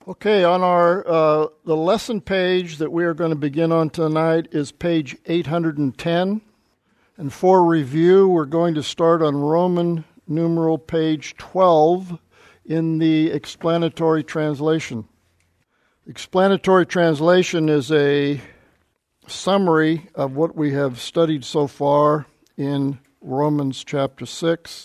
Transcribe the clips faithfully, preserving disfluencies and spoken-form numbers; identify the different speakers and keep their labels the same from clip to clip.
Speaker 1: Okay, on our uh, the lesson page that we are going to begin on tonight is page eight hundred ten. And for review, we're going to start on Roman numeral page twelve in the explanatory translation. Explanatory translation is a summary of what we have studied so far in Romans chapter six.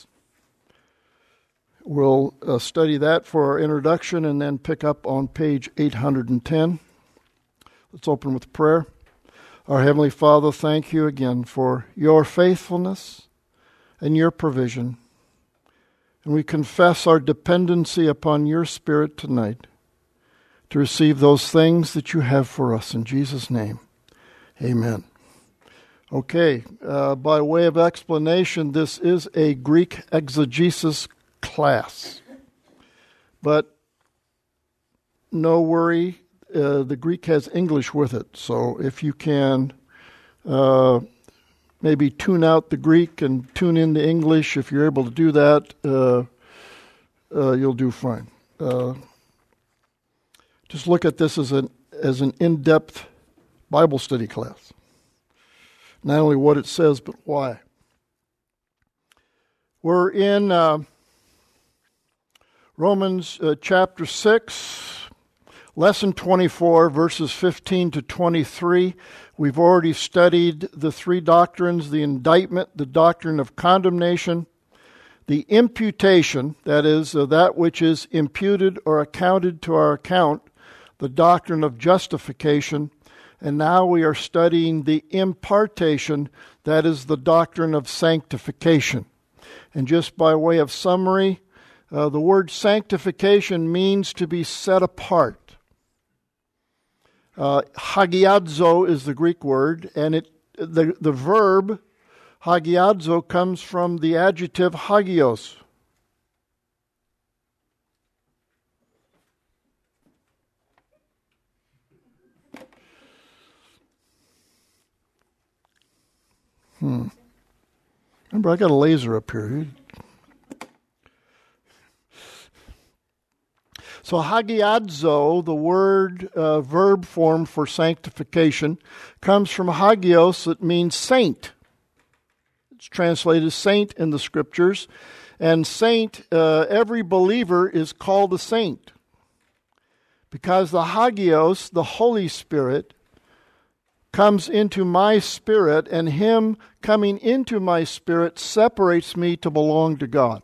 Speaker 1: We'll uh, study that for our introduction and then pick up on page eight hundred ten. Let's open with prayer. Our Heavenly Father, thank you again for your faithfulness and your provision. And we confess our dependency upon your Spirit tonight to receive those things that you have for us. In Jesus' name, amen. Okay, uh, by way of explanation, this is a Greek exegesis class. But no worry, uh, the Greek has English with it. So if you can uh, maybe tune out the Greek and tune in the English, if you're able to do that, uh, uh, you'll do fine. Uh, just look at this as an, as an in-depth Bible study class. Not only what it says, but why. We're in Uh, Romans uh, chapter six, lesson twenty-four, verses fifteen to twenty-three. We've already studied the three doctrines, the indictment, the doctrine of condemnation, the imputation, that is, uh, that which is imputed or accounted to our account, the doctrine of justification, and now we are studying the impartation, that is, the doctrine of sanctification. And just by way of summary, Uh, the word sanctification means to be set apart. Uh, hagiadzo is the Greek word, and it the, the verb hagiadzo comes from the adjective hagios. Hmm. Remember, I got a laser up here. So hagiadzo, the word, uh, verb form for sanctification, comes from hagios, that means saint. It's translated saint in the Scriptures. And saint, uh, every believer is called a saint. Because the hagios, the Holy Spirit, comes into my spirit, and him coming into my spirit separates me to belong to God.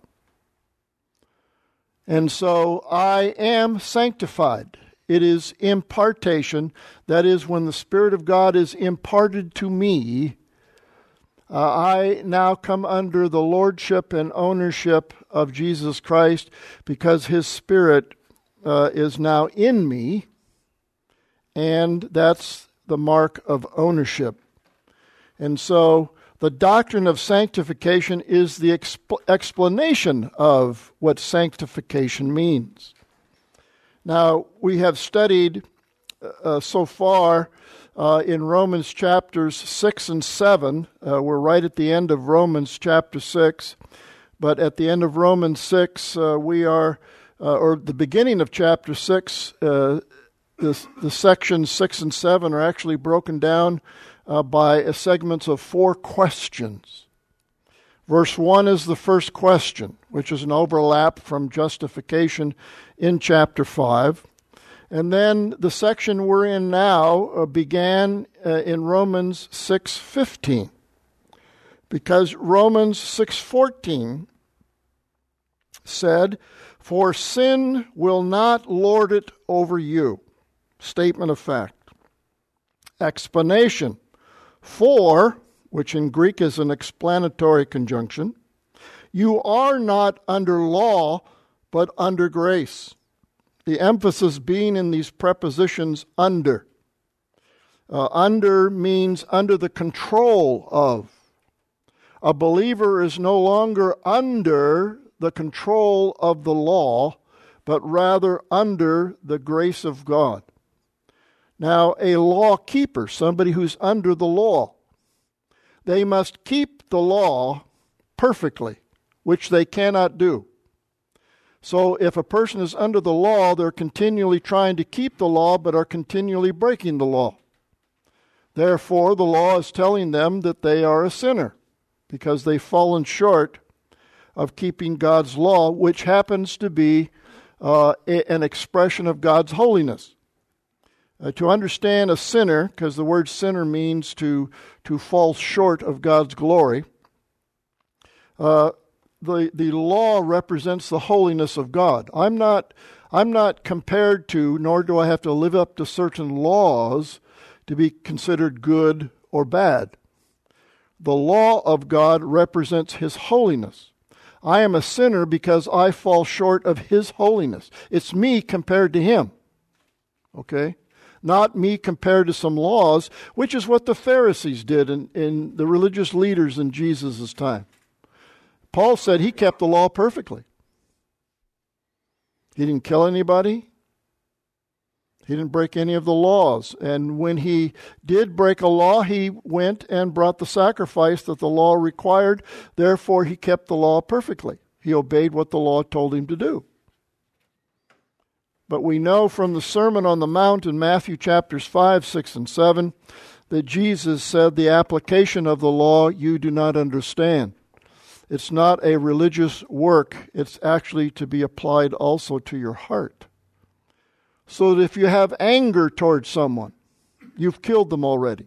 Speaker 1: And so I am sanctified. It is impartation. That is, when the Spirit of God is imparted to me, uh, I now come under the lordship and ownership of Jesus Christ because His Spirit uh, is now in me, and that's the mark of ownership. And so the doctrine of sanctification is the exp- explanation of what sanctification means. Now, we have studied uh, so far uh, in Romans chapters six and seven. Uh, we're right at the end of Romans chapter six. But at the end of Romans six, uh, we are, uh, or the beginning of chapter six, uh, the, the sections six and seven are actually broken down Uh, by segments of four questions. Verse one is the first question, which is an overlap from justification in chapter five. And then the section we're in now uh, began uh, in Romans six fifteen. Because Romans six fourteen said, "For sin will not lord it over you." Statement of fact. Explanation. For, which in Greek is an explanatory conjunction, you are not under law, but under grace. The emphasis being in these prepositions under. Uh, under means under the control of. A believer is no longer under the control of the law, but rather under the grace of God. Now, a law keeper, somebody who's under the law, they must keep the law perfectly, which they cannot do. So if a person is under the law, they're continually trying to keep the law, but are continually breaking the law. Therefore, the law is telling them that they are a sinner because they've fallen short of keeping God's law, which happens to be uh, a, an expression of God's holiness. Uh, to understand a sinner, because the word sinner means to, to fall short of God's glory, uh, the, the law represents the holiness of God. I'm not, I'm not compared to, nor do I have to live up to certain laws to be considered good or bad. The law of God represents His holiness. I am a sinner because I fall short of His holiness. It's me compared to Him. Okay? Not me compared to some laws, which is what the Pharisees did in, in the religious leaders in Jesus' time. Paul said he kept the law perfectly. He didn't kill anybody. He didn't break any of the laws. And when he did break a law, he went and brought the sacrifice that the law required. Therefore, he kept the law perfectly. He obeyed what the law told him to do. But we know from the Sermon on the Mount in Matthew chapters five, six, and seven that Jesus said the application of the law you do not understand. It's not a religious work. It's actually to be applied also to your heart. So that if you have anger towards someone, you've killed them already.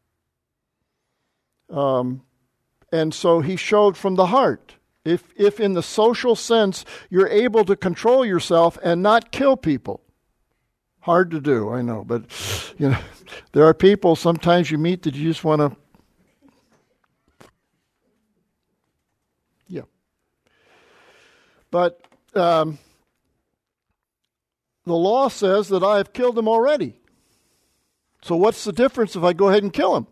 Speaker 1: Um, and so he showed from the heart. If, if in the social sense you're able to control yourself and not kill people, hard to do, I know, but you know, there are people sometimes you meet that you just want to, yeah. But um, the law says that I have killed him already. So what's the difference if I go ahead and kill him?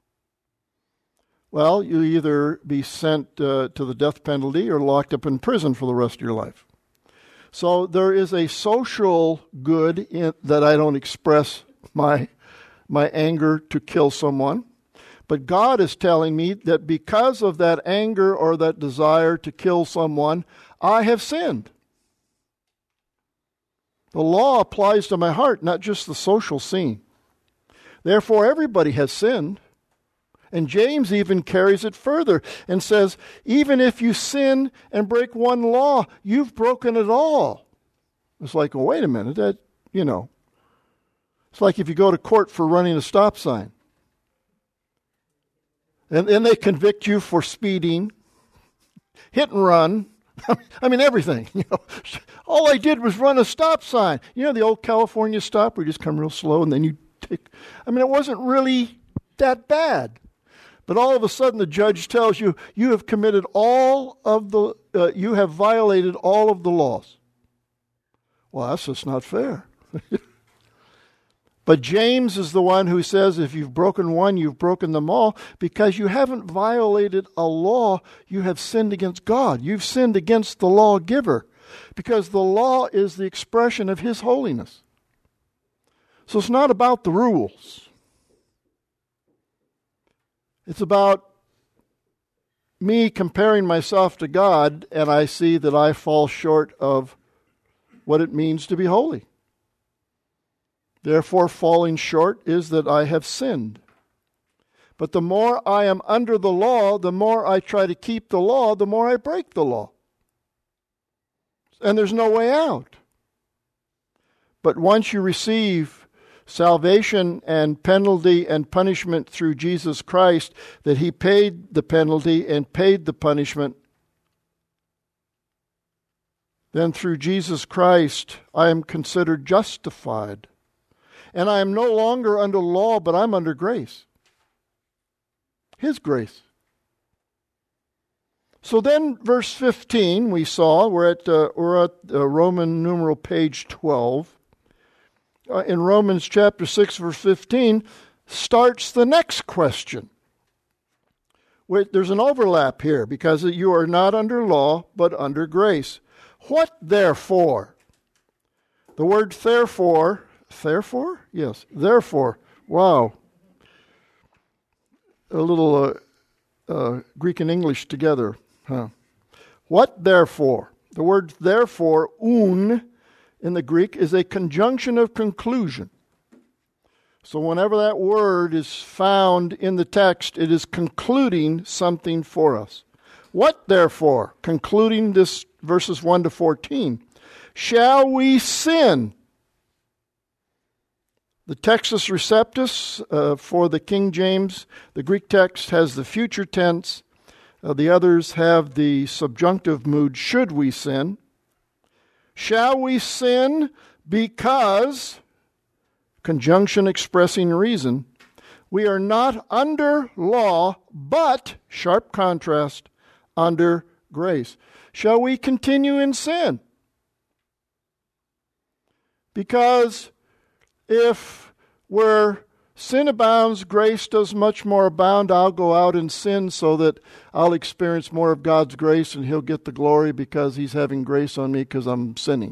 Speaker 1: Well, you either be sent uh, to the death penalty or locked up in prison for the rest of your life. So there is a social good in, that I don't express my, my anger to kill someone. But God is telling me that because of that anger or that desire to kill someone, I have sinned. The law applies to my heart, not just the social scene. Therefore, everybody has sinned. And James even carries it further and says, even if you sin and break one law, you've broken it all. It's like, well, wait a minute, that, you know. It's like if you go to court for running a stop sign. And then they convict you for speeding, hit and run. I mean, everything. You know, all I did was run a stop sign. You know, the old California stop where you just come real slow and then you take. I mean, it wasn't really that bad. But all of a sudden the judge tells you, you have committed all of the, uh, you have violated all of the laws. Well, that's just not fair. But James is the one who says if you've broken one, you've broken them all, because you haven't violated a law, you have sinned against God. You've sinned against the lawgiver, because the law is the expression of His holiness. So it's not about the rules. It's about me comparing myself to God, and I see that I fall short of what it means to be holy. Therefore, falling short is that I have sinned. But the more I am under the law, the more I try to keep the law, the more I break the law. And there's no way out. But once you receive salvation and penalty and punishment through Jesus Christ, that He paid the penalty and paid the punishment, then through Jesus Christ I am considered justified. And I am no longer under law, but I'm under grace. His grace. So then verse fifteen we saw, we're at, uh, we're at uh, Roman numeral page twelve. Uh, in Romans chapter six, verse fifteen, starts the next question. Wait, there's an overlap here, because you are not under law, but under grace. What therefore? The word therefore, therefore? Yes, therefore. Wow. A little uh, uh, Greek and English together, huh? What therefore? The word therefore, un, in the Greek, is a conjunction of conclusion. So whenever that word is found in the text, it is concluding something for us. What therefore, concluding this verses one to fourteen, shall we sin? The Textus Receptus uh, for the King James, the Greek text has the future tense. Uh, the others have the subjunctive mood, should we sin? Shall we sin because, conjunction expressing reason, we are not under law, but, sharp contrast, under grace. Shall we continue in sin? Because if where sin abounds, grace does much more abound. I'll go out and sin so that I'll experience more of God's grace and He'll get the glory because He's having grace on me because I'm sinning.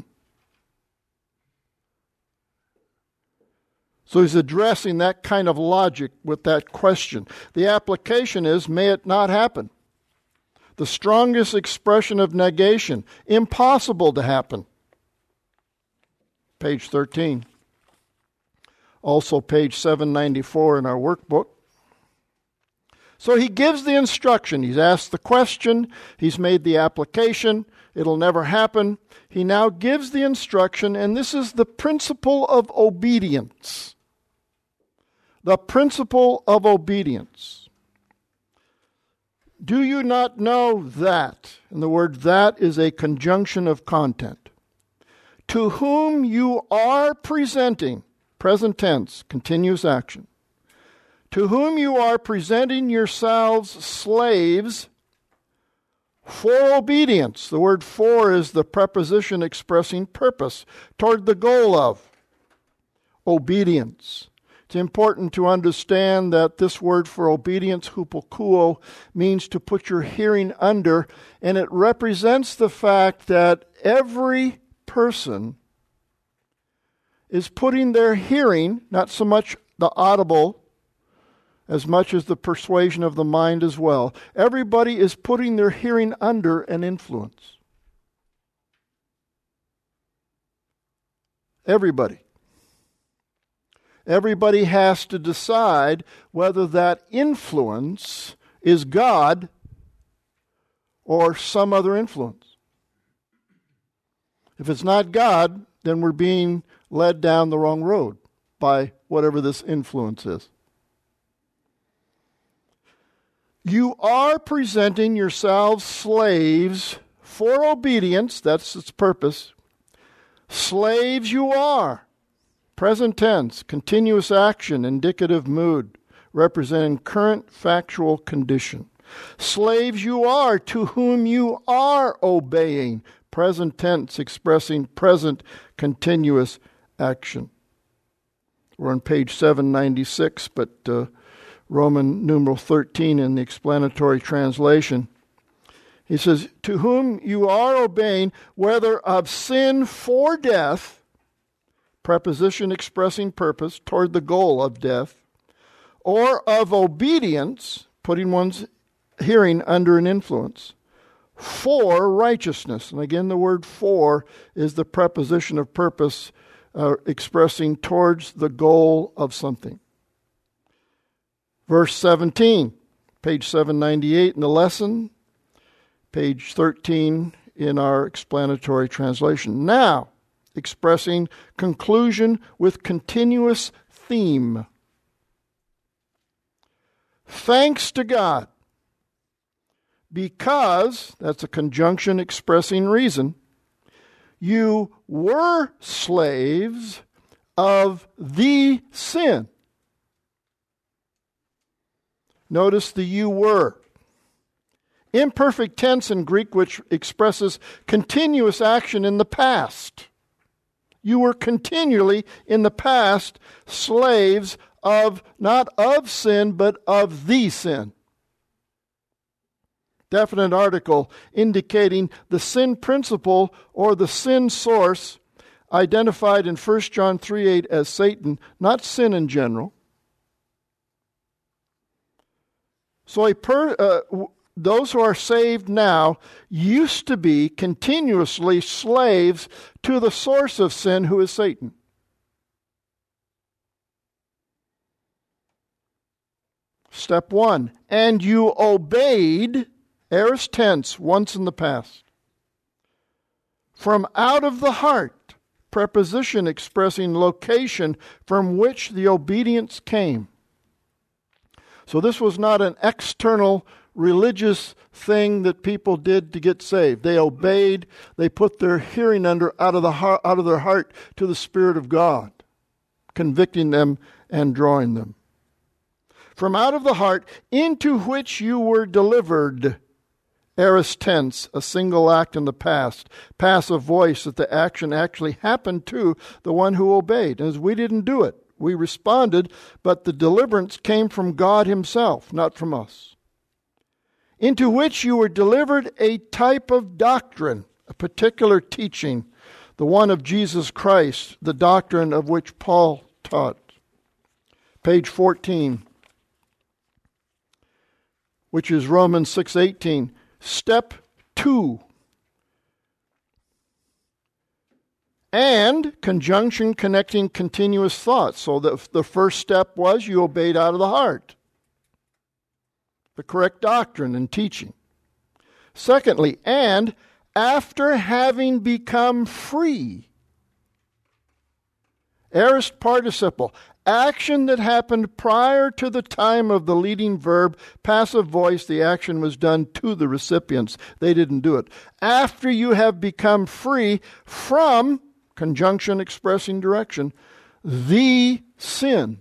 Speaker 1: So he's addressing that kind of logic with that question. The application is, may it not happen. The strongest expression of negation, impossible to happen. Page thirteen. Also page seven ninety-four in our workbook. So he gives the instruction. He's asked the question. He's made the application. It'll never happen. He now gives the instruction, and this is the principle of obedience. The principle of obedience. Do you not know that? And the word that is a conjunction of content. To whom you are presenting, present tense, continuous action. To whom you are presenting yourselves slaves for obedience. The word for is the preposition expressing purpose, toward the goal of obedience. It's important to understand that this word for obedience, hupokuo, means to put your hearing under, and it represents the fact that every person is putting their hearing, not so much the audible, as much as the persuasion of the mind as well. Everybody is putting their hearing under an influence. Everybody. Everybody has to decide whether that influence is God or some other influence. If it's not God, then we're being led down the wrong road by whatever this influence is. You are presenting yourselves slaves for obedience. That's its purpose. Slaves you are. Present tense, continuous action, indicative mood, representing current factual condition. Slaves you are, to whom you are obeying. Present tense, expressing present continuous action. We're on page seven ninety-six, but uh, Roman numeral thirteen in the explanatory translation. He says, to whom you are obeying, whether of sin for death, preposition expressing purpose toward the goal of death, or of obedience, putting one's hearing under an influence, for righteousness. And again, the word for is the preposition of purpose uh, expressing towards the goal of something. Verse seventeen, page seven ninety-eight in the lesson, page thirteen in our explanatory translation. Now, expressing conclusion with continuous theme. Thanks to God, because, that's a conjunction expressing reason, you were slaves of the sin. Notice the you were. Imperfect tense in Greek, which expresses continuous action in the past. You were continually, in the past, slaves of, not of sin, but of the sin. Definite article indicating the sin principle or the sin source identified in First John three eight as Satan, not sin in general. So a per, uh, those who are saved now used to be continuously slaves to the source of sin, who is Satan. Step one, and you obeyed, aorist tense, once in the past. From out of the heart, preposition expressing location from which the obedience came. So this was not an external religious thing that people did to get saved. They obeyed, they put their hearing under out of the heart, out of their heart to the Spirit of God, convicting them and drawing them. From out of the heart into which you were delivered. Aorist tense, a single act in the past. Passive voice, that the action actually happened to the one who obeyed. As we didn't do it, we responded, but the deliverance came from God himself, not from us. Into which you were delivered a type of doctrine, a particular teaching, the one of Jesus Christ, the doctrine of which Paul taught. Page fourteen, which is Romans six eighteen. Step two. And conjunction connecting continuous thoughts. So the, the first step was you obeyed out of the heart. The correct doctrine and teaching. Secondly, and after having become free. Aorist participle. Action that happened prior to the time of the leading verb, passive voice, the action was done to the recipients. They didn't do it. After you have become free from, conjunction expressing direction, the sin.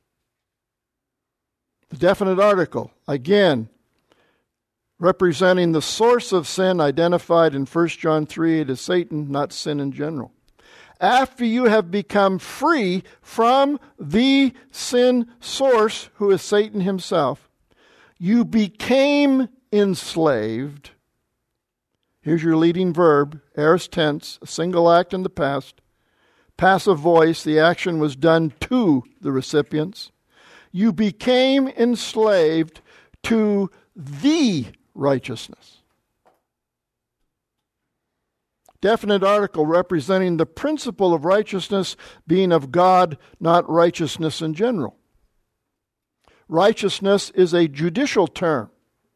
Speaker 1: The definite article, again, representing the source of sin identified in First John three eight as Satan, not sin in general. After you have become free from the sin source, who is Satan himself, you became enslaved. Here's your leading verb, aorist tense, a single act in the past. Passive voice, the action was done to the recipients. You became enslaved to the righteousness. Definite article representing the principle of righteousness being of God, not righteousness in general. Righteousness is a judicial term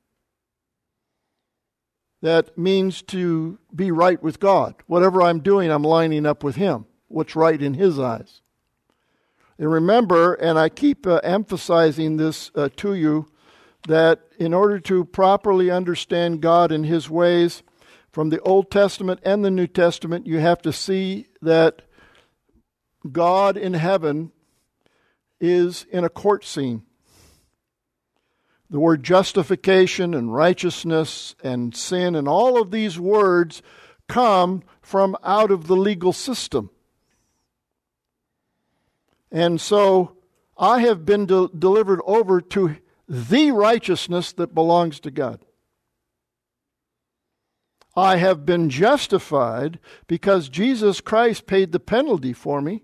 Speaker 1: that means to be right with God. Whatever I'm doing, I'm lining up with Him. What's right in His eyes. And remember, and I keep uh, emphasizing this uh, to you, that in order to properly understand God and His ways, from the Old Testament and the New Testament, you have to see that God in heaven is in a court scene. The word justification and righteousness and sin and all of these words come from out of the legal system. And so I have been de- delivered over to the righteousness that belongs to God. I have been justified because Jesus Christ paid the penalty for me.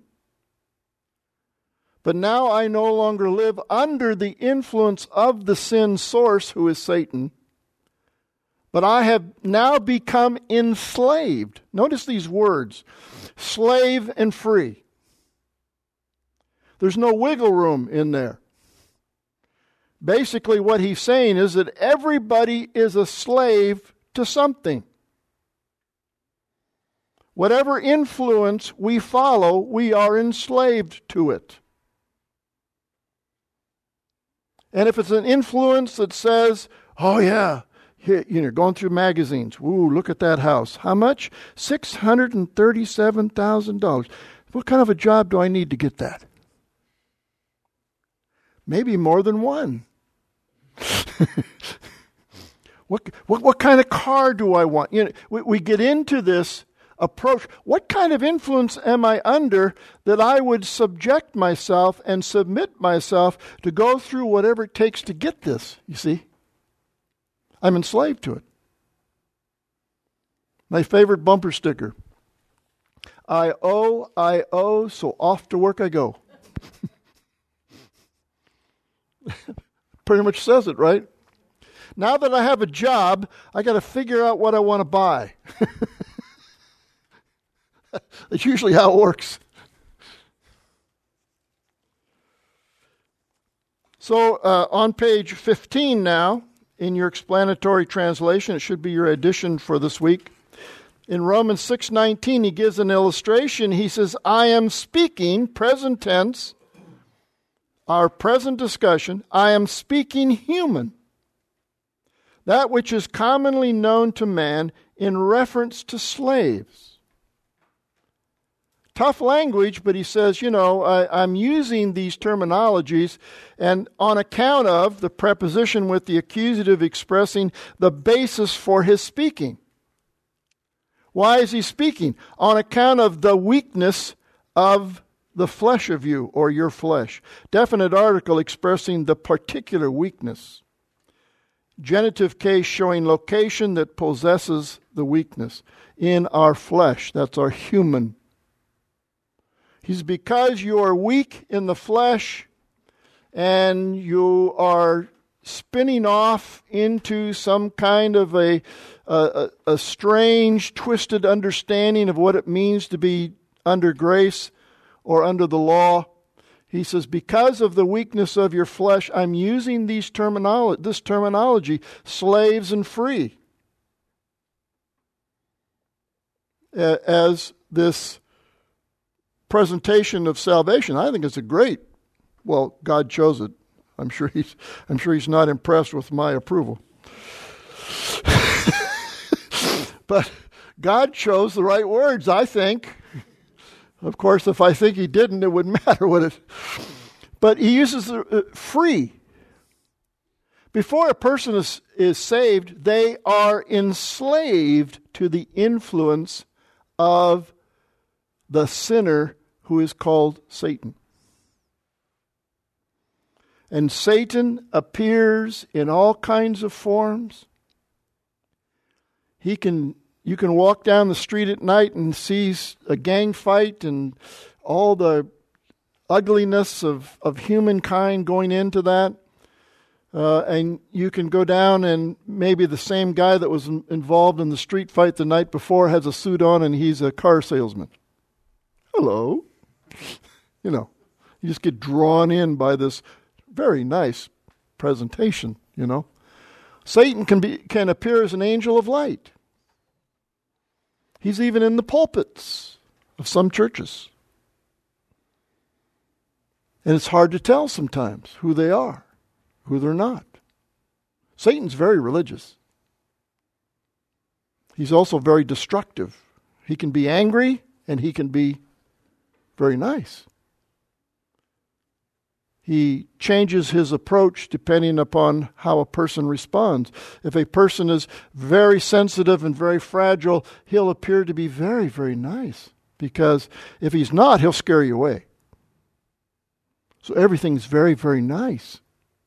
Speaker 1: But now I no longer live under the influence of the sin source, who is Satan. But I have now become enslaved. Notice these words, slave and free. There's no wiggle room in there. Basically what he's saying is that everybody is a slave to something. Whatever influence we follow, we are enslaved to it. And if it's an influence that says, oh yeah, here, you know, going through magazines, ooh, look at that house. How much? six hundred thirty-seven thousand dollars. What kind of a job do I need to get that? Maybe more than one. what, what, what kind of car do I want? You know, we, we get into this approach. What kind of influence am I under that I would subject myself and submit myself to go through whatever it takes to get this? You see? I'm enslaved to it. My favorite bumper sticker. I owe, I owe, so off to work I go. Pretty much says it, right? Now that I have a job, I got to figure out what I want to buy. That's usually how it works. So uh, on page fifteen now, in your explanatory translation, it should be your addition for this week. In Romans six nineteen, he gives an illustration. He says, I am speaking, present tense, our present discussion, I am speaking human, that which is commonly known to man in reference to slaves. Tough language, but he says, you know, I, I'm using these terminologies, and on account of the preposition with the accusative expressing the basis for his speaking. Why is he speaking? On account of the weakness of the flesh of you, or your flesh. Definite article expressing the particular weakness. Genitive case showing location that possesses the weakness. In our flesh, that's our human. He's because you are weak in the flesh and you are spinning off into some kind of a, a, a strange, twisted understanding of what it means to be under grace or under the law. He says, because of the weakness of your flesh, I'm using these terminolo- this terminology, slaves and free, as this presentation of salvation. I think it's a great, well, God chose it. I'm sure he's I'm sure he's not impressed with my approval. But God chose the right words, I think. Of course, if I think he didn't, it wouldn't matter, would it? But he uses the uh, free. Before a person is, is saved, they are enslaved to the influence of the sinner who is called Satan. And Satan appears in all kinds of forms. He can, you can walk down the street at night and see a gang fight and all the ugliness of, of humankind going into that. Uh, and you can go down and maybe the same guy that was in, involved in the street fight the night before has a suit on and he's a car salesman. Hello. You know, you just get drawn in by this very nice presentation, you know. Satan can be can appear as an angel of light. He's even in the pulpits of some churches. And it's hard to tell sometimes who they are, who they're not. Satan's very religious. He's also very destructive. He can be angry and he can be very nice. He changes his approach depending upon how a person responds. If a person is very sensitive and very fragile, he'll appear to be very, very nice. Because if he's not, he'll scare you away. So everything's very, very nice.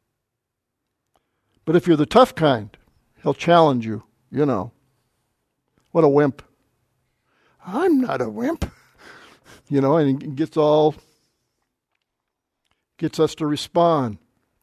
Speaker 1: But if you're the tough kind, he'll challenge you, you know. What a wimp. I'm not a wimp. You know, and he gets all... gets us to respond.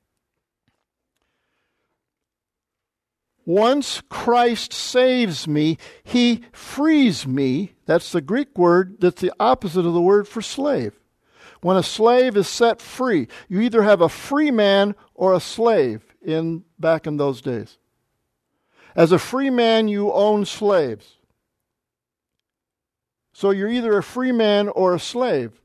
Speaker 1: Once Christ saves me, he frees me. That's the Greek word that's the opposite of the word for slave. When a slave is set free, you either have a free man or a slave in back in those days. As a free man, you own slaves. So you're either a free man or a slave.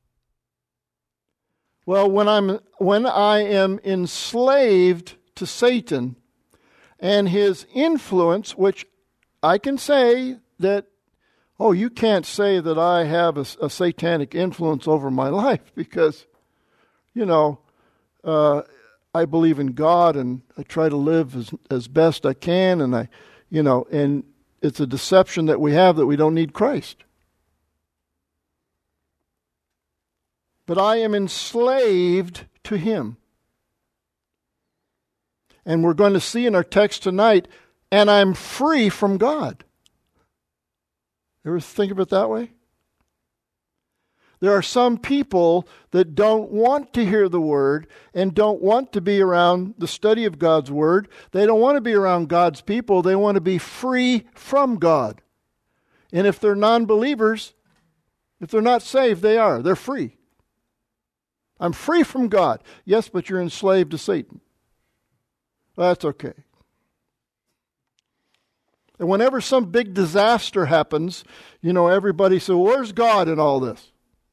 Speaker 1: Well, when I'm when I am enslaved to Satan and his influence, which I can say that, oh, you can't say that I have a, a satanic influence over my life because, you know, uh, I believe in God and I try to live as as best I can, and I, you know, and it's a deception that we have that we don't need Christ. But I am enslaved to him. And we're going to see in our text tonight, and I'm free from God. Ever think of it that way? There are some people that don't want to hear the Word and don't want to be around the study of God's Word. They don't want to be around God's people. They want to be free from God. And if they're non-believers, if they're not saved, they are. They're free. I'm free from God. Yes, but you're enslaved to Satan. Well, that's okay. And whenever some big disaster happens, you know, everybody says, where's God in all this?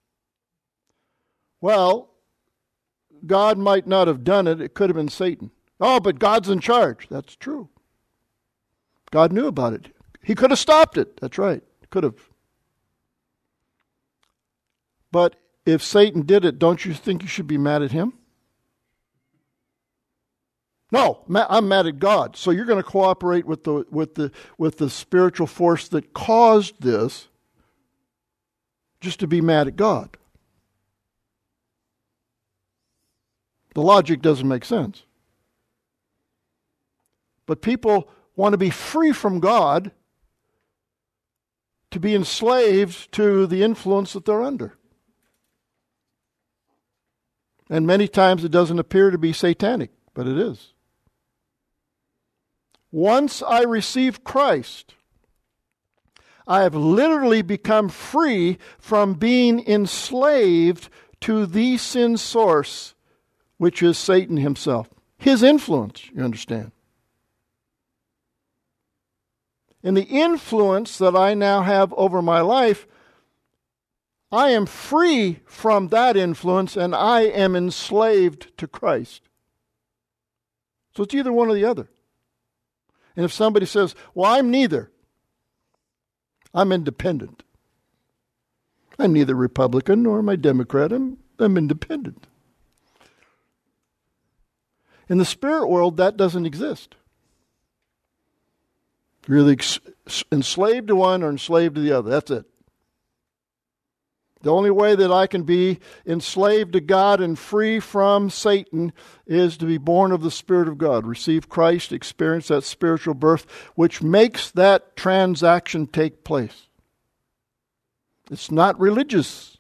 Speaker 1: Well, God might not have done it. It could have been Satan. Oh, but God's in charge. That's true. God knew about it. He could have stopped it. That's right. Could have. But if Satan did it, don't you think you should be mad at him? No, I'm mad at God. So you're going to cooperate with the with the with the spiritual force that caused this just to be mad at God. The logic doesn't make sense. But people want to be free from God to be enslaved to the influence that they're under. And many times it doesn't appear to be satanic, but it is. Once I receive Christ, I have literally become free from being enslaved to the sin source, which is Satan himself. His influence, you understand. And the influence that I now have over my life, I am free from that influence and I am enslaved to Christ. So it's either one or the other. And if somebody says, well, I'm neither. I'm independent. I'm neither Republican nor am I Democrat. I'm, I'm independent. In the spirit world, that doesn't exist. You're either ex- enslaved to one or enslaved to the other. That's it. The only way that I can be enslaved to God and free from Satan is to be born of the Spirit of God, receive Christ, experience that spiritual birth, which makes that transaction take place. It's not religious.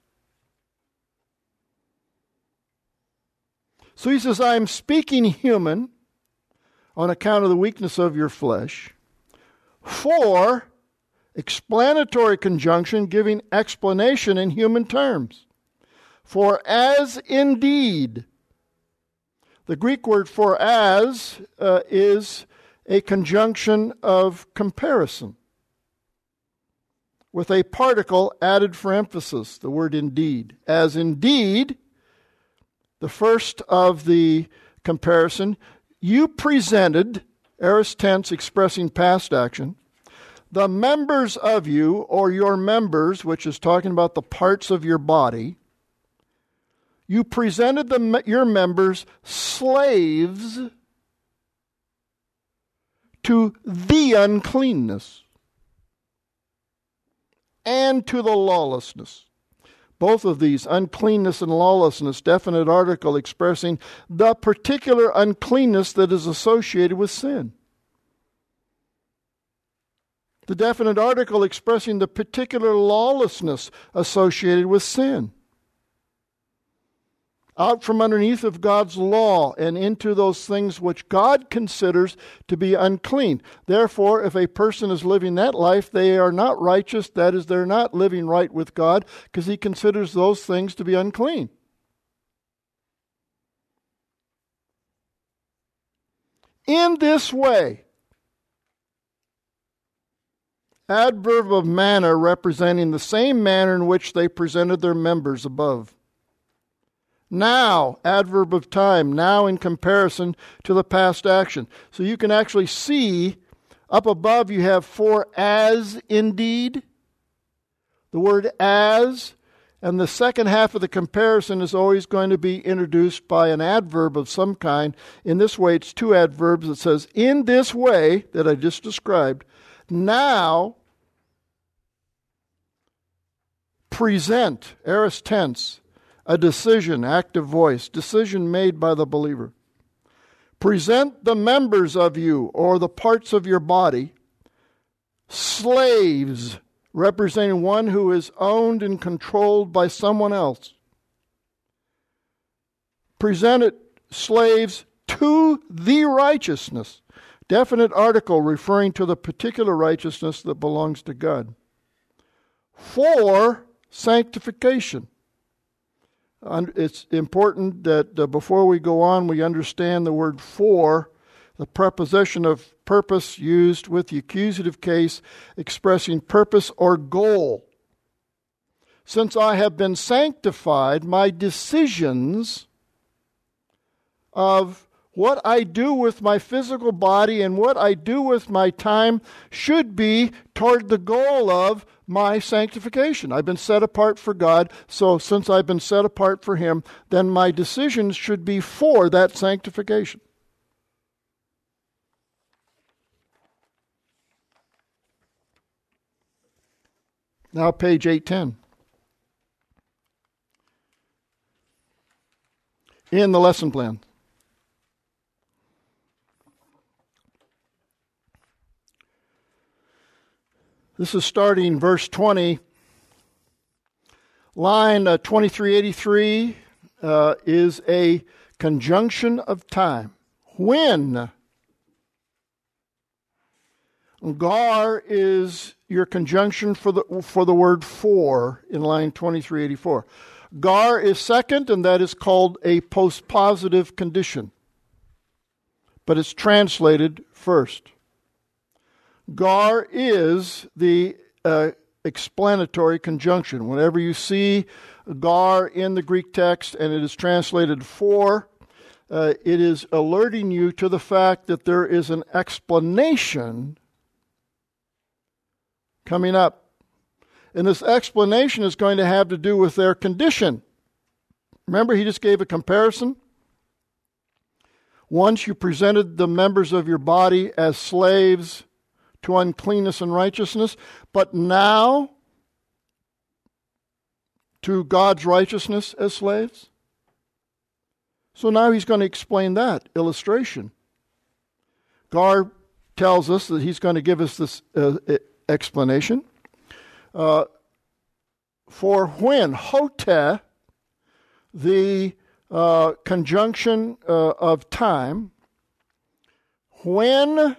Speaker 1: So he says, I am speaking human on account of the weakness of your flesh, for explanatory conjunction giving explanation in human terms. For as indeed, the Greek word for as uh, is a conjunction of comparison with a particle added for emphasis, the word indeed. As indeed, the first of the comparison, you presented, aorist tense expressing past action, the members of you, or your members, which is talking about the parts of your body, you presented the, your members slaves to the uncleanness and to the lawlessness. Both of these, uncleanness and lawlessness, definite article expressing the particular uncleanness that is associated with sin. The definite article expressing the particular lawlessness associated with sin. Out from underneath of God's law and into those things which God considers to be unclean. Therefore, if a person is living that life, they are not righteous. That is, they're not living right with God because he considers those things to be unclean. In this way, adverb of manner representing the same manner in which they presented their members above. Now, adverb of time, now in comparison to the past action. So you can actually see up above you have for as indeed. The word as, and the second half of the comparison is always going to be introduced by an adverb of some kind. In this way, it's two adverbs. It says, in this way that I just described, now present, aorist tense, a decision, active voice, decision made by the believer. Present the members of you, or the parts of your body, slaves, representing one who is owned and controlled by someone else. Presented slaves to the righteousness. Definite article referring to the particular righteousness that belongs to God. For sanctification. It's important that uh, before we go on, we understand the word for, the preposition of purpose used with the accusative case expressing purpose or goal. Since I have been sanctified, my decisions of what I do with my physical body and what I do with my time should be toward the goal of my sanctification. I've been set apart for God, so since I've been set apart for Him, then my decisions should be for that sanctification. Now page eight ten. In the lesson plan. This is starting verse twenty. Line uh, twenty-three eighty-three uh, is a conjunction of time. When. Gar is your conjunction for the for the word for in line twenty-three eighty-four. Gar is second, and that is called a postpositive condition. But it's translated first. Gar is the uh, explanatory conjunction. Whenever you see gar in the Greek text and it is translated for, uh, it is alerting you to the fact that there is an explanation coming up. And this explanation is going to have to do with their condition. Remember, he just gave a comparison. Once you presented the members of your body as slaves to uncleanness and righteousness, but now to God's righteousness as slaves. So now he's going to explain that illustration. Gar tells us that he's going to give us this uh, explanation. Uh, for when, hote, the uh, conjunction uh, of time, when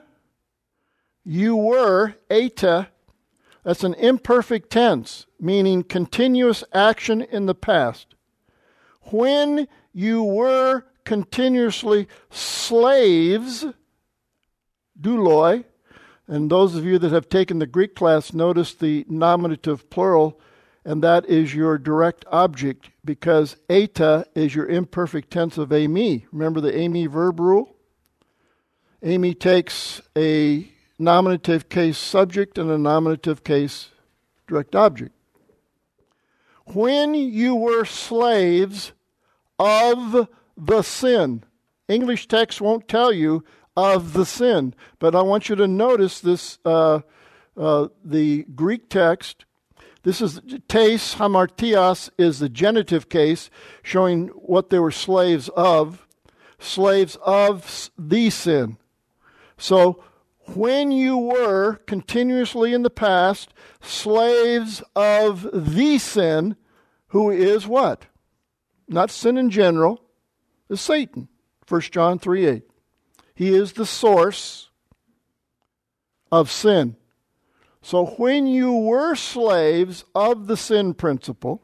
Speaker 1: you were, eta, that's an imperfect tense, meaning continuous action in the past. When you were continuously slaves, douloi, and those of you that have taken the Greek class notice the nominative plural, and that is your direct object, because eta is your imperfect tense of eimi. Remember the eimi verb rule? Eimi takes a nominative case subject and a nominative case direct object. When you were slaves of the sin. English text won't tell you of the sin, but I want you to notice this, uh, uh, the Greek text. This is tes hamartias is the genitive case, showing what they were slaves of, slaves of the sin. So, when you were continuously in the past slaves of the sin, who is what? Not sin in general, is Satan. First John three eight. He is the source of sin. So when you were slaves of the sin principle,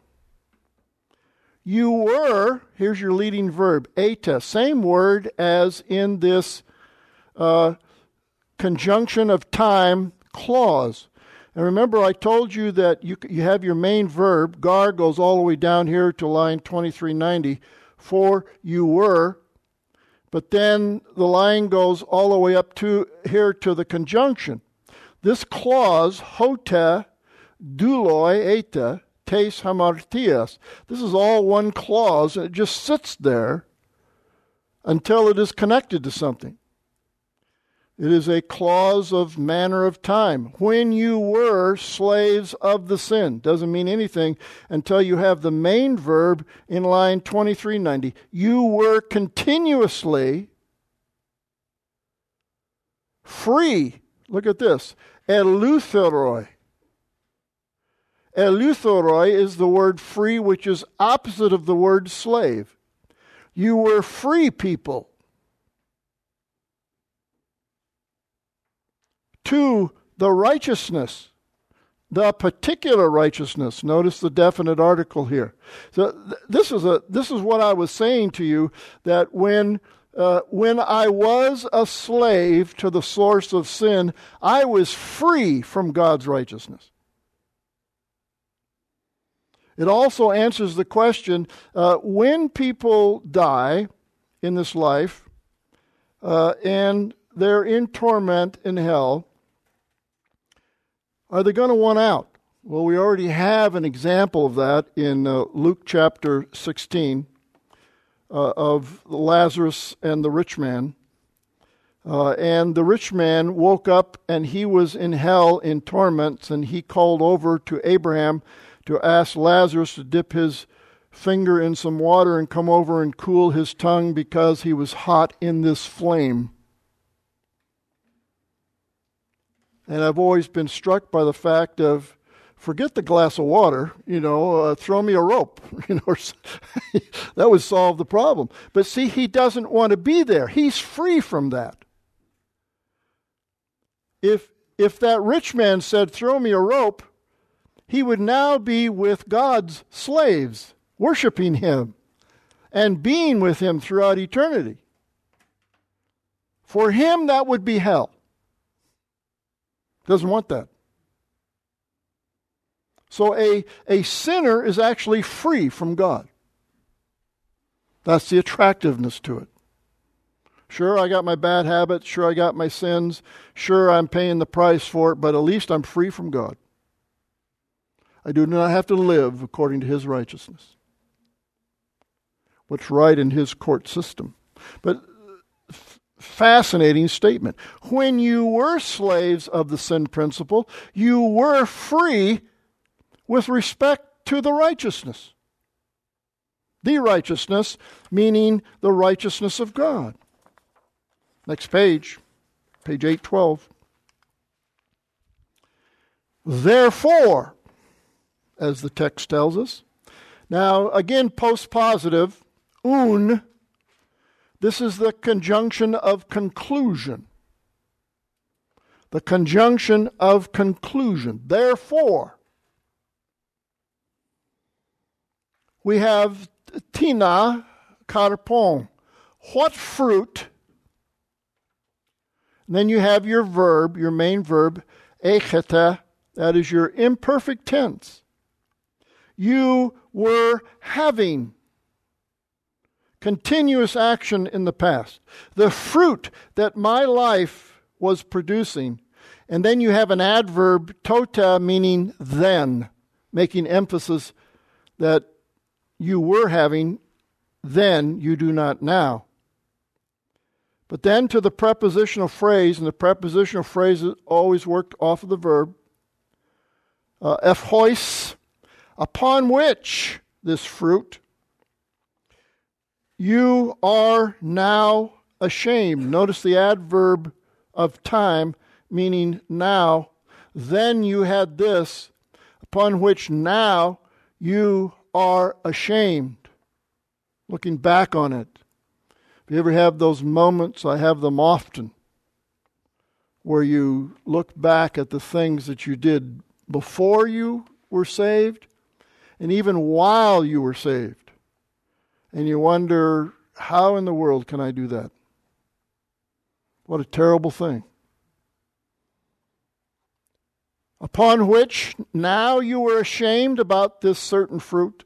Speaker 1: you were, here's your leading verb, eta, same word as in this uh, conjunction of time clause. And remember, I told you that you you have your main verb. Gar goes all the way down here to line twenty-three ninety. For you were. But then the line goes all the way up to here to the conjunction. This clause, hote, douloi, eta, tes hamartias. This is all one clause, and it just sits there until it is connected to something. It is a clause of manner of time. When you were slaves of the sin. Doesn't mean anything until you have the main verb in line twenty-three ninety. You were continuously free. Look at this. Eleutheroi. Eleutheroi is the word free, which is opposite of the word slave. You were free people. To the righteousness, the particular righteousness. Notice the definite article here. So th- this is a this is what I was saying to you, that when uh, when I was a slave to the source of sin, I was free from God's righteousness. It also answers the question, uh, when people die in this life uh, and they're in torment in hell, are they going to want out? Well, we already have an example of that in uh, Luke chapter sixteen uh, of Lazarus and the rich man. Uh, and the rich man woke up and he was in hell in torments, and he called over to Abraham to ask Lazarus to dip his finger in some water and come over and cool his tongue because he was hot in this flame. And I've always been struck by the fact of, forget the glass of water, you know, uh, throw me a rope. You know, that would solve the problem. But see, he doesn't want to be there. He's free from that. If if that rich man said, throw me a rope, he would now be with God's slaves, worshiping him and being with him throughout eternity. For him, that would be hell. Doesn't want that. So a, a sinner is actually free from God. That's the attractiveness to it. Sure, I got my bad habits. Sure, I got my sins. Sure, I'm paying the price for it, but at least I'm free from God. I do not have to live according to his righteousness. What's right in his court system. But f- fascinating statement. When you were slaves of the sin principle, you were free with respect to the righteousness. The righteousness, meaning the righteousness of God. Next page, page eight twelve. Therefore, as the text tells us. Now, again, post-positive, un, this is the conjunction of conclusion. The conjunction of conclusion. Therefore, we have tina karpon. What fruit? And then you have your verb, your main verb, echeta, that is your imperfect tense. You were having continuous action in the past. The fruit that my life was producing. And then you have an adverb, tota, meaning then, making emphasis that you were having then, you do not now. But then to the prepositional phrase, and the prepositional phrase always worked off of the verb, uh, ephois, upon which this fruit, you are now ashamed. Notice the adverb of time, meaning now. Then you had this, upon which now you are ashamed. Looking back on it. If you ever have those moments, I have them often, where you look back at the things that you did before you were saved, and even while you were saved. And you wonder, how in the world can I do that? What a terrible thing. Upon which now you were ashamed about this certain fruit.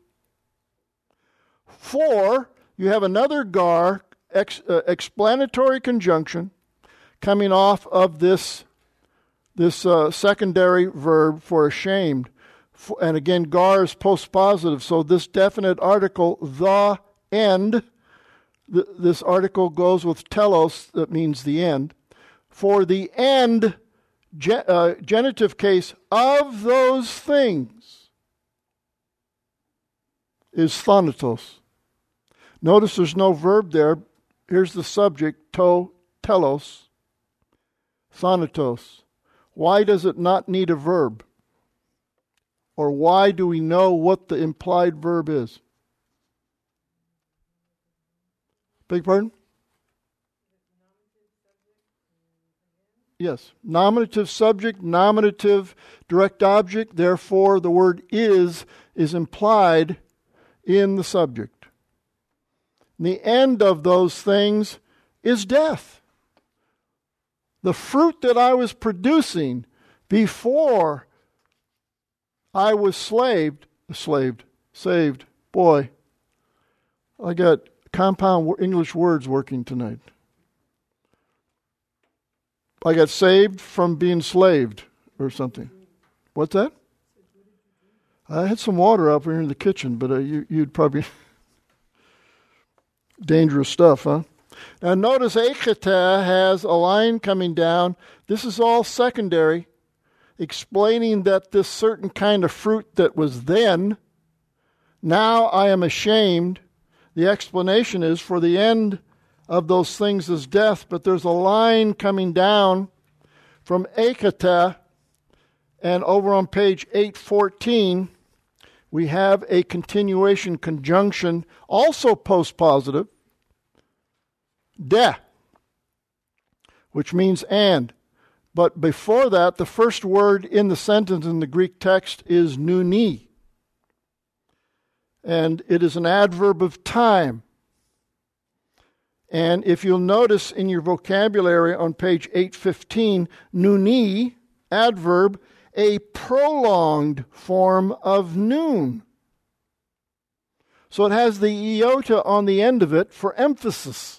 Speaker 1: For you have another gar, ex, uh, explanatory conjunction, coming off of this, this uh, secondary verb for ashamed. For, and again, gar is postpositive, so this definite article, the end, th- this article goes with telos, that means the end. For the end, gen- uh, genitive case of those things is thanatos. Notice there's no verb there. Here's the subject, to, telos, thanatos. Why does it not need a verb? Or why do we know what the implied verb is? Beg pardon? Yes. Nominative subject, nominative direct object. Therefore, the word is is implied in the subject. The end of those things is death. The fruit that I was producing before I was slaved, slaved, saved. Boy, I got compound English words working tonight. I got saved from being slaved or something. What's that? I had some water up here in the kitchen, but uh, you, you'd probably... Dangerous stuff, huh? Now notice ekata has a line coming down. This is all secondary, explaining that this certain kind of fruit that was then, now I am ashamed. The explanation is for the end of those things is death, but there's a line coming down from ekata, and over on page eight fourteen, we have a continuation conjunction, also postpositive, de, which means and. But before that, the first word in the sentence in the Greek text is nuni. And it is an adverb of time. And if you'll notice in your vocabulary on page eight fifteen, nuni, adverb, a prolonged form of noon. So it has the iota on the end of it for emphasis.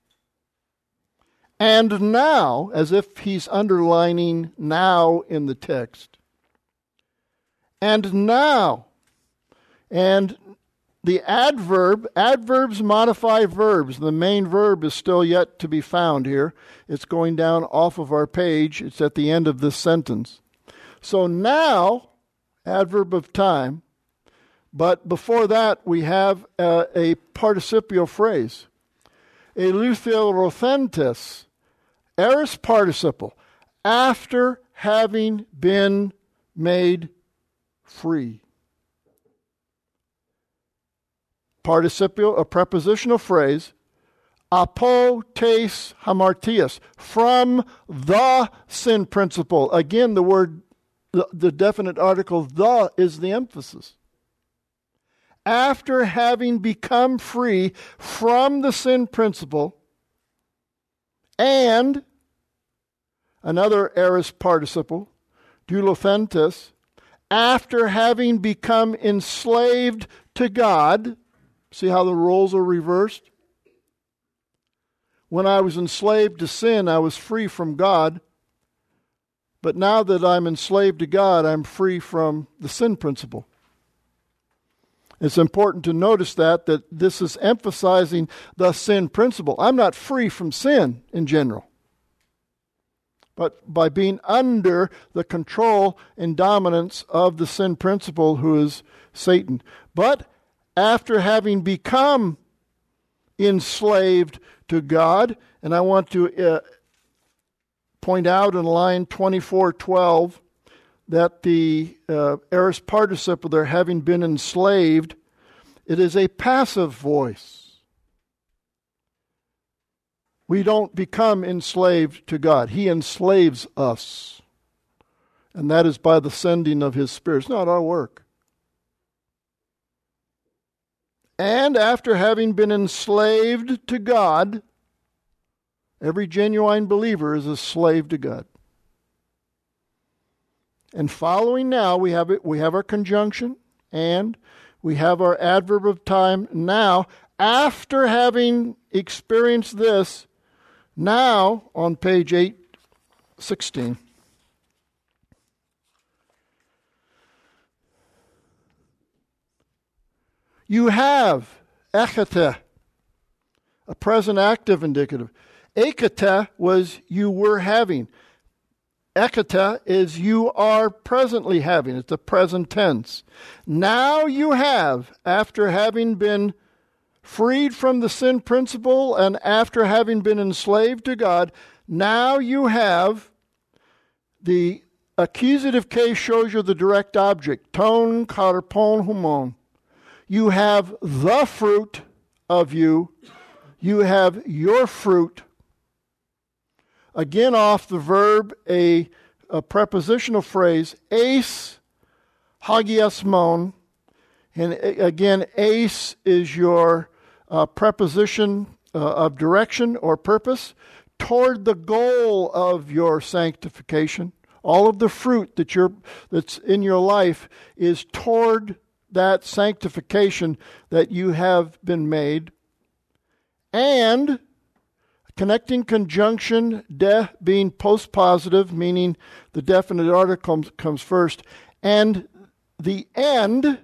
Speaker 1: And now, as if he's underlining now in the text. And now. And the adverb, adverbs modify verbs. The main verb is still yet to be found here. It's going down off of our page. It's at the end of this sentence. So now, adverb of time, but before that we have uh, a participial phrase. Eleutherothentes, aorist participle, after having been made free. Participial, a prepositional phrase, apo tes hamartias, from the sin principle. Again, the word The, the definite article, the, is the emphasis. After having become free from the sin principle, and another aorist participle, doulothentes, after having become enslaved to God, see how the roles are reversed? When I was enslaved to sin, I was free from God. But now that I'm enslaved to God, I'm free from the sin principle. It's important to notice that, that this is emphasizing the sin principle. I'm not free from sin in general. But by being under the control and dominance of the sin principle, who is Satan. But after having become enslaved to God, and I want to... Uh, point out in line twenty-four twelve that the uh, aorist participle there, having been enslaved, it is a passive voice. We don't become enslaved to God. He enslaves us. And that is by the sending of His Spirit. It's not our work. And after having been enslaved to God, every genuine believer is a slave to God. And following now, we have it, we have our conjunction, and we have our adverb of time. Now, after having experienced this, now on page eight sixteen, you have ekata, a present active indicative. Ekata was you were having. Ekata is you are presently having. It's the present tense. Now you have, after having been freed from the sin principle and after having been enslaved to God, now you have the accusative case shows you the direct object. Ton karpon humon. You have the fruit of you. You have your fruit. Again, off the verb, a, a prepositional phrase, eis hagiasmon. And again, eis is your uh, preposition uh, of direction or purpose toward the goal of your sanctification. All of the fruit that you're, that's in your life is toward that sanctification that you have been made. And connecting conjunction, de being postpositive, meaning the definite article comes, comes first, and the end,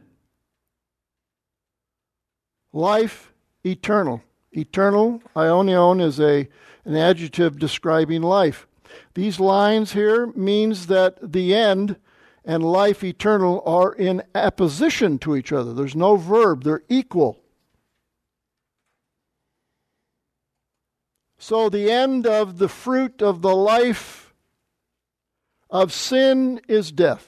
Speaker 1: life eternal. Eternal, aionion, is a an adjective describing life. These lines here means that the end and life eternal are in apposition to each other. There's no verb, they're equal. So the end of the fruit of the life of sin is death.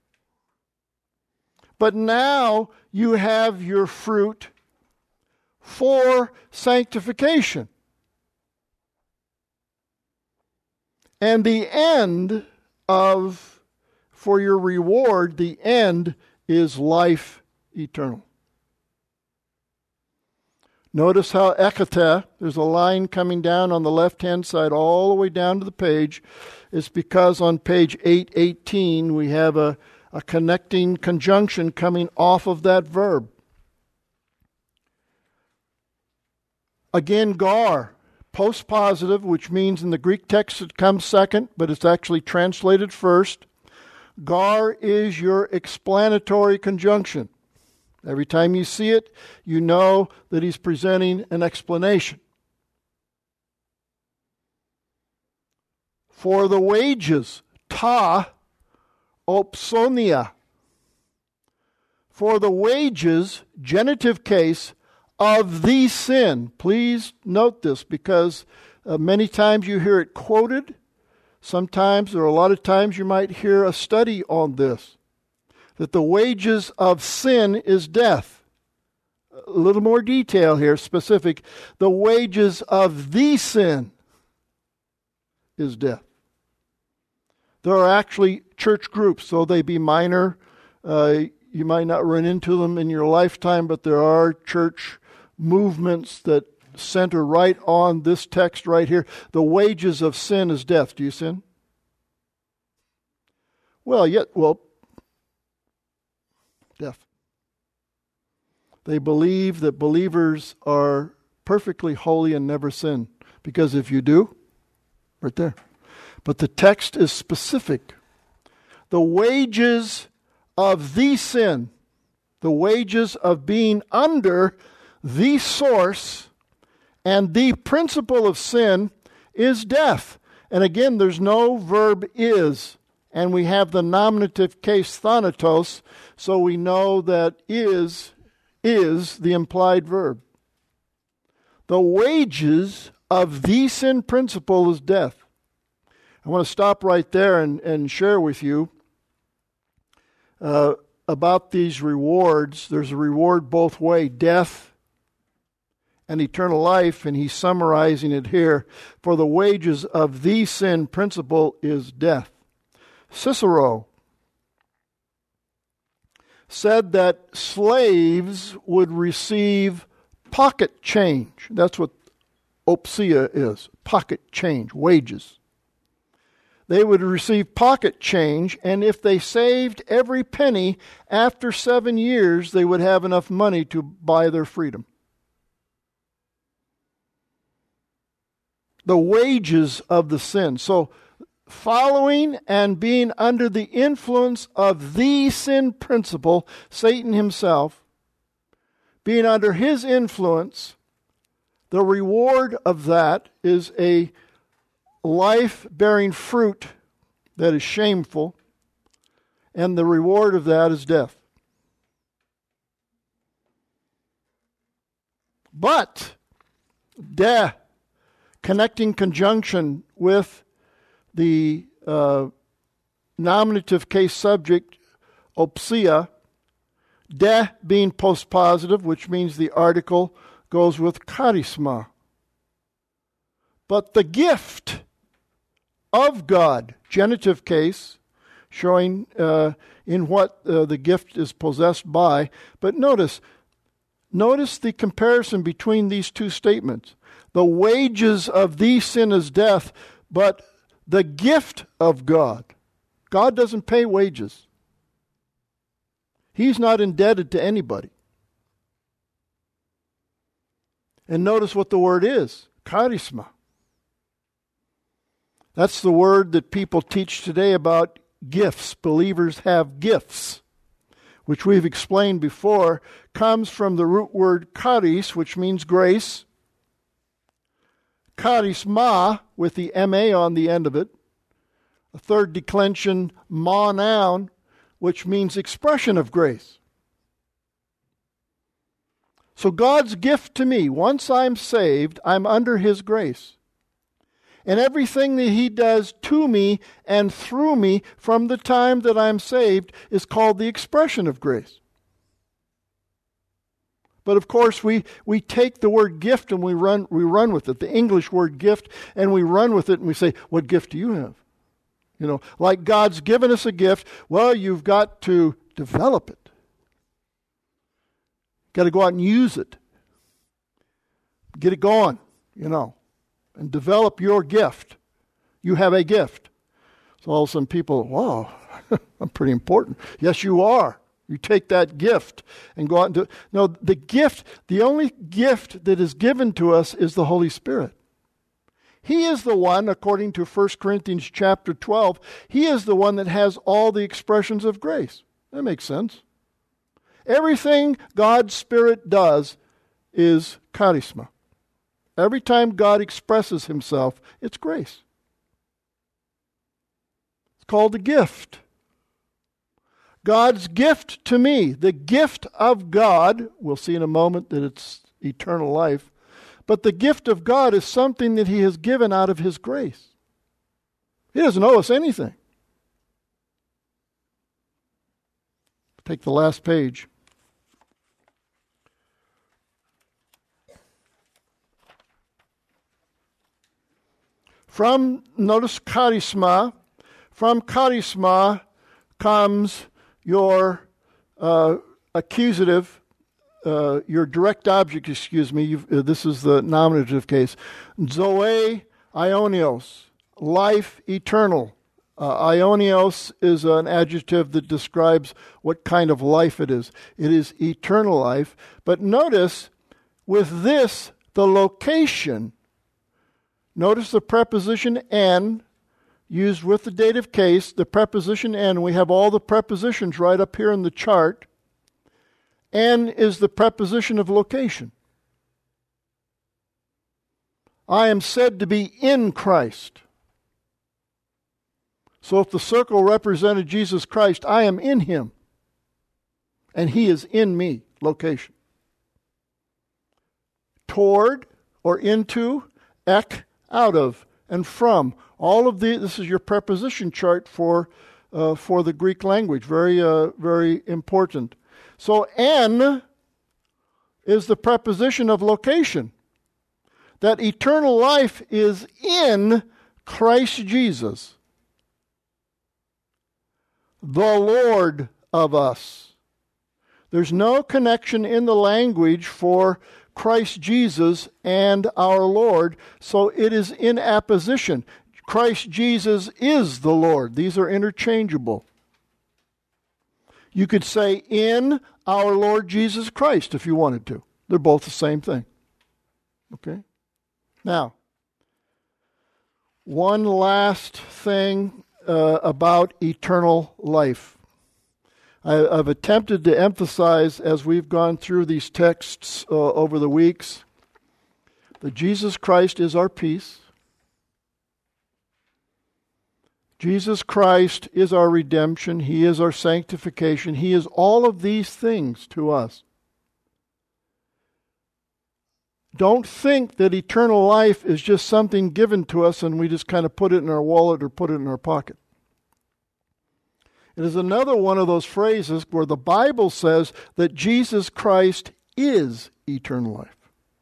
Speaker 1: But now you have your fruit for sanctification. And the end of, for your reward, the end is life eternal. Notice how ekata, there's a line coming down on the left-hand side all the way down to the page. It's because on page eight eighteen we have a, a connecting conjunction coming off of that verb. Again, gar, postpositive, which means in the Greek text it comes second, but it's actually translated first. Gar is your explanatory conjunction. Every time you see it, you know that he's presenting an explanation. For the wages, ta opsonia. For the wages, genitive case, of the sin. Please note this, because uh, many times you hear it quoted. Sometimes, or a lot of times, you might hear a study on this. That the wages of sin is death. A little more detail here, specific. The wages of the sin is death. There are actually church groups, though they be minor. Uh, you might not run into them in your lifetime, but there are church movements that center right on this text right here. The wages of sin is death. Do you sin? Well, yet, well, death. They believe that believers are perfectly holy and never sin. Because if you do, right there. But the text is specific. The wages of the sin, the wages of being under the source and the principle of sin is death. And again, there's no verb is. And we have the nominative case thanatos, so we know that is is the implied verb. The wages of the sin principle is death. I want to stop right there and, and share with you uh, about these rewards. There's a reward both way, death and eternal life, and he's summarizing it here. For the wages of the sin principle is death. Cicero said that slaves would receive pocket change. That's what opsia is, pocket change, wages. They would receive pocket change, and if they saved every penny, after seven years, they would have enough money to buy their freedom. The wages of the sin. So, following and being under the influence of the sin principle, Satan himself, being under his influence, the reward of that is a life bearing fruit that is shameful, and the reward of that is death. But, death, connecting conjunction with the uh, nominative case subject, opsia, de being postpositive, which means the article goes with charisma. But the gift of God, genitive case, showing uh, in what uh, the gift is possessed by. But notice, notice the comparison between these two statements. The wages of thee sin is death, but the gift of God. God doesn't pay wages. He's not indebted to anybody. And notice what the word is, charisma. That's the word that people teach today about gifts. Believers have gifts, which we've explained before, comes from the root word charis, which means grace. Charisma, with the M A on the end of it. A third declension, ma noun, which means expression of grace. So God's gift to me, once I'm saved, I'm under His grace. And everything that He does to me and through me from the time that I'm saved is called the expression of grace. But of course, we, we take the word gift and we run we run with it, the English word gift, and we run with it and we say, what gift do you have? You know, like God's given us a gift, well, you've got to develop it. Got to go out and use it. Get it going, you know, and develop your gift. You have a gift. So all of a sudden people, wow, I'm pretty important. Yes, you are. You take that gift and go out and do it. No, the gift, the only gift that is given to us is the Holy Spirit. He is the one, according to First Corinthians chapter twelve, He is the one that has all the expressions of grace. That makes sense. Everything God's Spirit does is charisma. Every time God expresses Himself, it's grace. It's called a gift. God's gift to me, the gift of God, we'll see in a moment that it's eternal life, but the gift of God is something that He has given out of His grace. He doesn't owe us anything. Take the last page. From, notice charisma, from charisma comes your uh, accusative, uh, your direct object, excuse me, uh, this is the nominative case. Zoe Ionios, life eternal. Uh, Ionios is an adjective that describes what kind of life it is. It is eternal life. But notice, with this, the location, notice the preposition en, used with the dative case, the preposition en. We have all the prepositions right up here in the chart. En is the preposition of location. I am said to be in Christ. So if the circle represented Jesus Christ, I am in Him. And He is in me, location. Toward or into, ek, out of, and from. All of the, this is your preposition chart for uh, for the Greek language. Very, uh, very important. So en is the preposition of location. That eternal life is in Christ Jesus, the Lord of us. There's no connection in the language for Christ Jesus and our Lord, so it is in apposition. Christ Jesus is the Lord. These are interchangeable. You could say in our Lord Jesus Christ if you wanted to. They're both the same thing. Okay? Now, one last thing uh, about eternal life. I, I've attempted to emphasize as we've gone through these texts uh, over the weeks that Jesus Christ is our peace. Jesus Christ is our redemption. He is our sanctification. He is all of these things to us. Don't think that eternal life is just something given to us and we just kind of put it in our wallet or put it in our pocket. It is another one of those phrases where the Bible says that Jesus Christ is eternal life.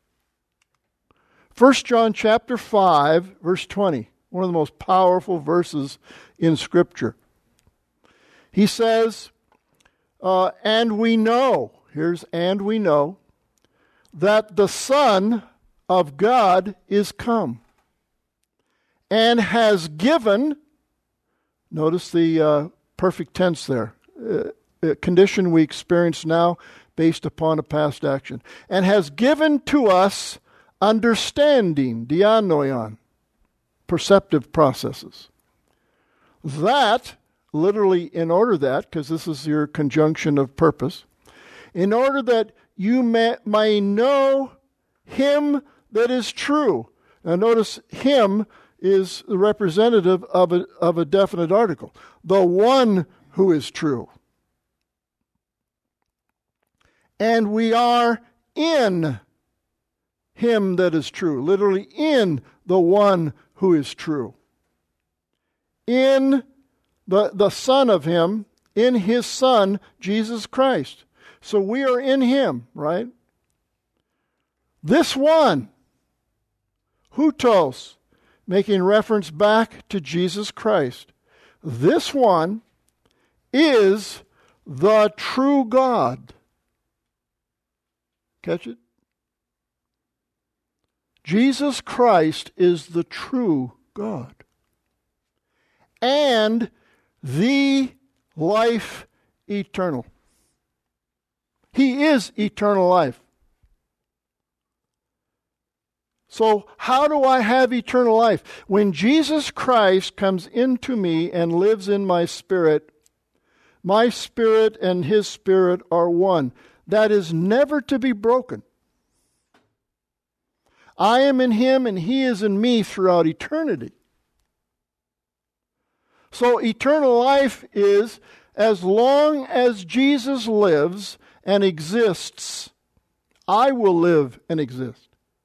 Speaker 1: First John chapter five, verse twenty, one of the most powerful verses in Scripture. He says, uh, and we know, here's and we know, that the Son of God is come and has given, notice the uh, perfect tense there, uh, a condition we experience now based upon a past action, and has given to us understanding, dianoion, perceptive processes. That, literally in order that, because this is your conjunction of purpose, in order that you may, may know him that is true. Now notice him is the representative of a, of a definite article. The one who is true. And we are in him that is true. Literally in the one who is true. In the, the Son of him, in his Son, Jesus Christ. So we are in him, right? This one, hutos, making reference back to Jesus Christ. This one is the true God. Catch it? Jesus Christ is the true God. And the life eternal. He is eternal life. So how do I have eternal life? When Jesus Christ comes into me and lives in my spirit, my spirit and his spirit are one. That is never to be broken. I am in him and he is in me throughout eternity. So eternal life is, as long as Jesus lives and exists, I will live and exist.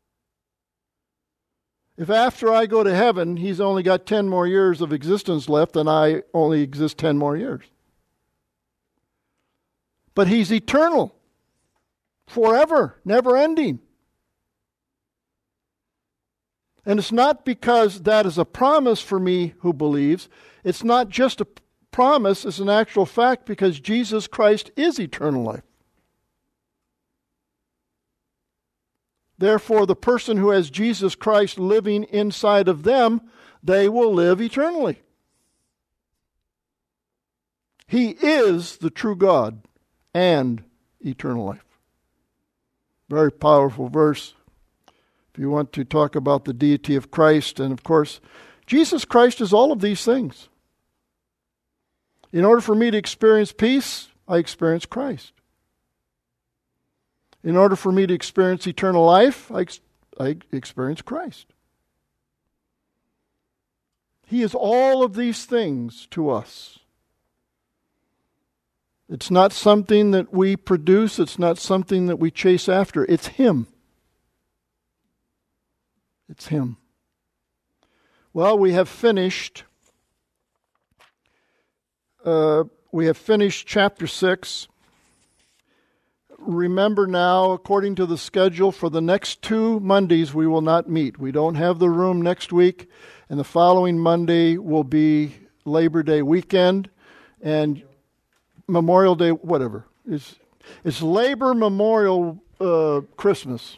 Speaker 1: If after I go to heaven, he's only got ten more years of existence left, then I only exist ten more years. But he's eternal, forever, never ending. And it's not because that is a promise for me who believes. It's not just a promise, it's an actual fact because Jesus Christ is eternal life. Therefore, the person who has Jesus Christ living inside of them, they will live eternally. He is the true God and eternal life. Very powerful verse. If you want to talk about the deity of Christ, and of course, Jesus Christ is all of these things. In order for me to experience peace, I experience Christ. In order for me to experience eternal life, I, ex- I experience Christ. He is all of these things to us. It's not something that we produce. It's not something that we chase after. It's him. It's him. Well, we have finished. Uh, we have finished chapter six. Remember now, according to the schedule, for the next two Mondays we will not meet. We don't have the room next week, and the following Monday will be Labor Day weekend and Memorial Day, whatever. It's, it's Labor Memorial uh, Christmas.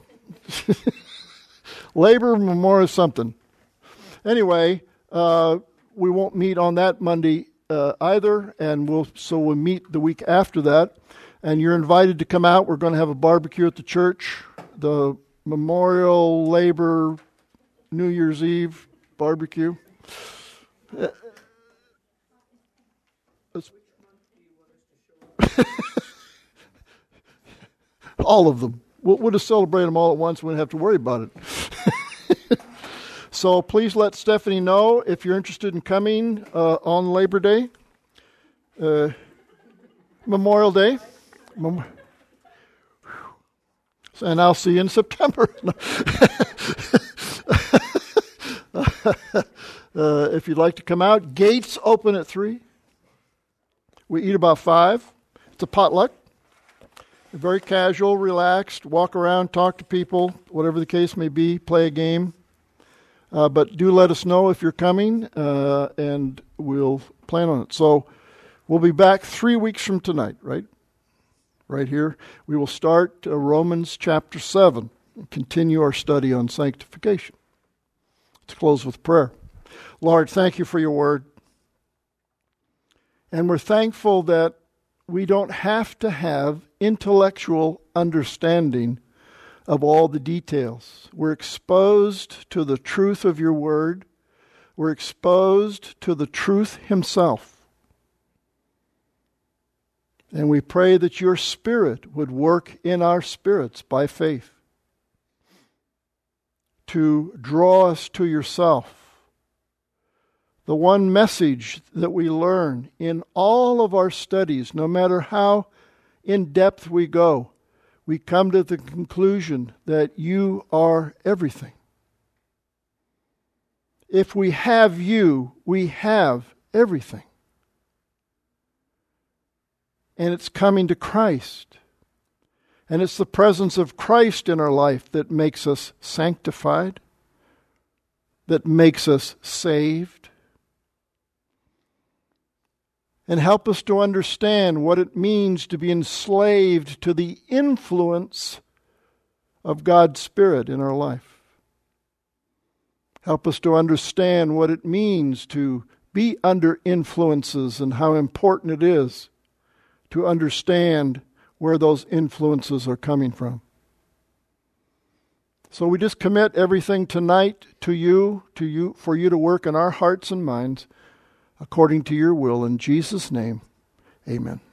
Speaker 1: Labor Memorial something. Anyway, uh, we won't meet on that Monday uh, either, and we'll so we'll meet the week after that. And you're invited to come out. We're going to have a barbecue at the church. The Memorial Labor New Year's Eve barbecue. Uh, all of them. We'll, we'll just celebrate them all at once. We don't have to worry about it. So please let Stephanie know if you're interested in coming uh, on Labor Day, uh, Memorial Day. Mem- and I'll see you in September. uh, if you'd like to come out, gates open at three. We eat about five. It's a potluck. Very casual, relaxed, walk around, talk to people, whatever the case may be, play a game. Uh, but do let us know if you're coming, uh, and we'll plan on it. So we'll be back three weeks from tonight, right? Right here. We will start uh, Romans chapter seven and continue our study on sanctification. Let's close with prayer. Lord, thank you for your word. And we're thankful that we don't have to have intellectual understanding of all the details. We're exposed to the truth of your word. We're exposed to the truth himself. And we pray that your Spirit would work in our spirits by faith to draw us to yourself. The one message that we learn in all of our studies, no matter how in depth we go, we come to the conclusion that you are everything. If we have you, we have everything. And it's coming to Christ. And it's the presence of Christ in our life that makes us sanctified, that makes us saved. And help us to understand what it means to be enslaved to the influence of God's Spirit in our life. Help us to understand what it means to be under influences and how important it is to understand where those influences are coming from. So we just commit everything tonight to you, to you, for you to work in our hearts and minds according to your will. In Jesus' name, amen.